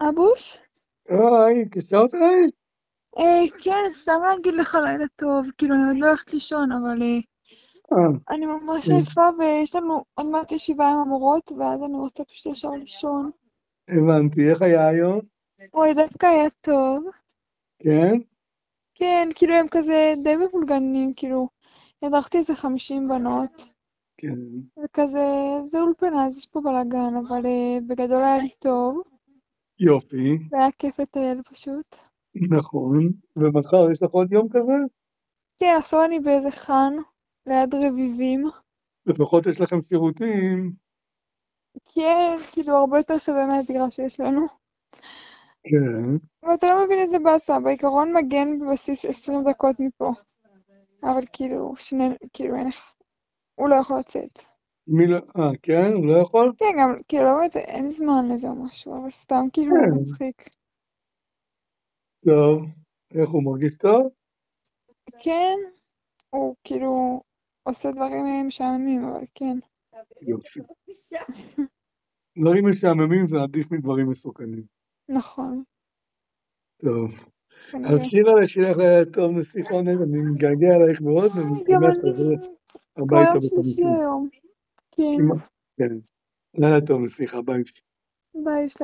אבוש? היי, התקשרת אליי? כן, סתם להגיד לך לילה טוב, כאילו אני עוד לא הולכת לישון, אבל אני ממש כן, עייפה ויש לנו עוד מעט ישיבה עם המורות, ואז אני רוצה פשוט ישר לישון. הבנתי, איך היה היום? אוי, דווקא היה טוב. כן? כן, כאילו הם כזה די מבולגנים, כאילו, הדרכתי איזה 50 בנות, כן, וכזה, זה אולפנה, אז יש פה בלאגן, אבל בגדול היה לי טוב, יופי, והיה כיף לטייל פשוט. נכון. ומחר יש לך עוד יום כזה? כן, עכשיו אני באיזה חאן, ליד רביבים. לפחות יש לכם שירותים. כן, כאילו הרבה יותר שווה מהדירה שיש לנו. כן, ואתה לא מבין איזה באסה, בעיקרון מגן בבסיס 20 דקות מפה. אבל כאילו אין לך, הוא לא יכול לצאת. מי לא... כן? הוא לא יכול? כן, גם, כאילו לא באמת, אין זמן לזה או משהו, אבל סתם כאילו הוא כן. מצחיק. טוב, איך הוא מרגיש טוב? כן, הוא כאילו עושה דברים משעממים, אבל כן. יופי. דברים משעממים זה עדיף מדברים מסוכנים. נכון, טוב. אז כנראה. שירה, שיהיה לך לילה טוב נסיכונת, אני מתגעגע אלייך מאוד, ואני גם שמח אני, שתחזרי כבר הביתה יום שלישי בחמישי. היום. כן, כמעט, כן. לילה טוב נסיכה, ביי. ביי.